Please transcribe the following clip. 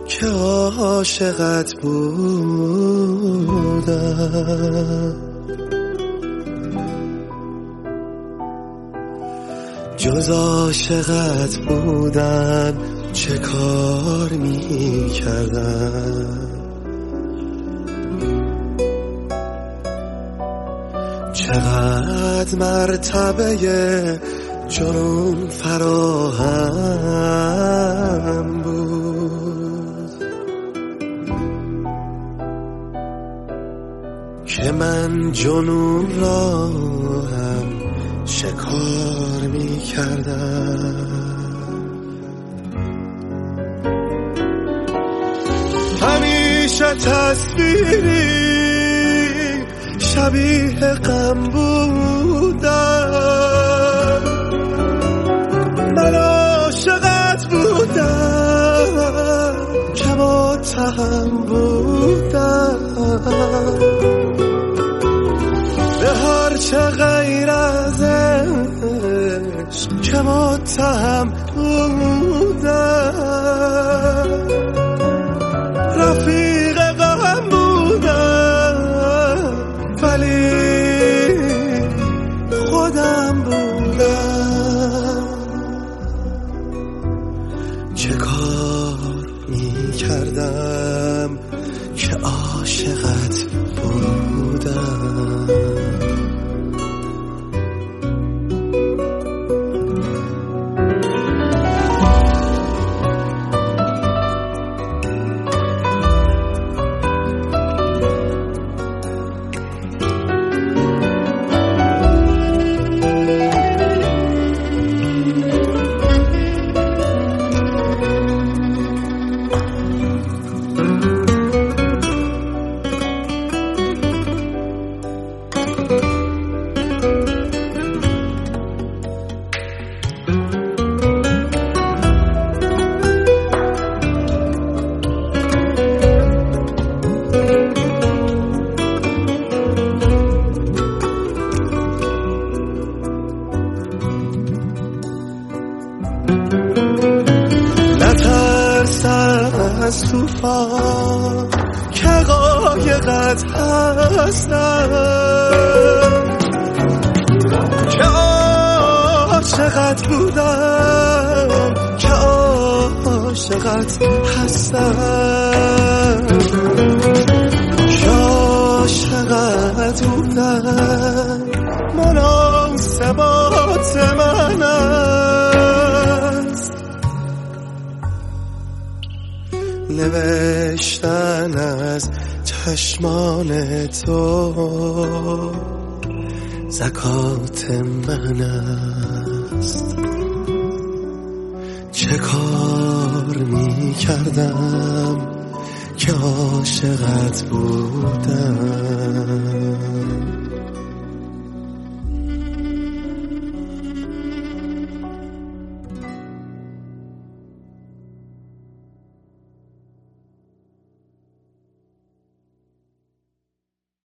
که عاشقت بودم. جز عاشقت بودم چه کار می کردم؟ چقدر مرتبه جنون فراهم بود که من جنون را هم شکار می کردم. همیشه تصویری شبیه غم بودم، من عاشقت بودم که متهم بودم به هر چه غیر از عشق که متهم بودم. رفیق غم بودم ولی خودم بودم. چه کار می کردم که عاشقت بودم؟ نترسم از طوفان که قایقت هستم، که عاشقت بودم، که عاشقت هستم، که عاشقت بودم. مناسبات من است نوشتن از چشمان تو، زکات من است. چه کار می کردم که عاشقت بودم؟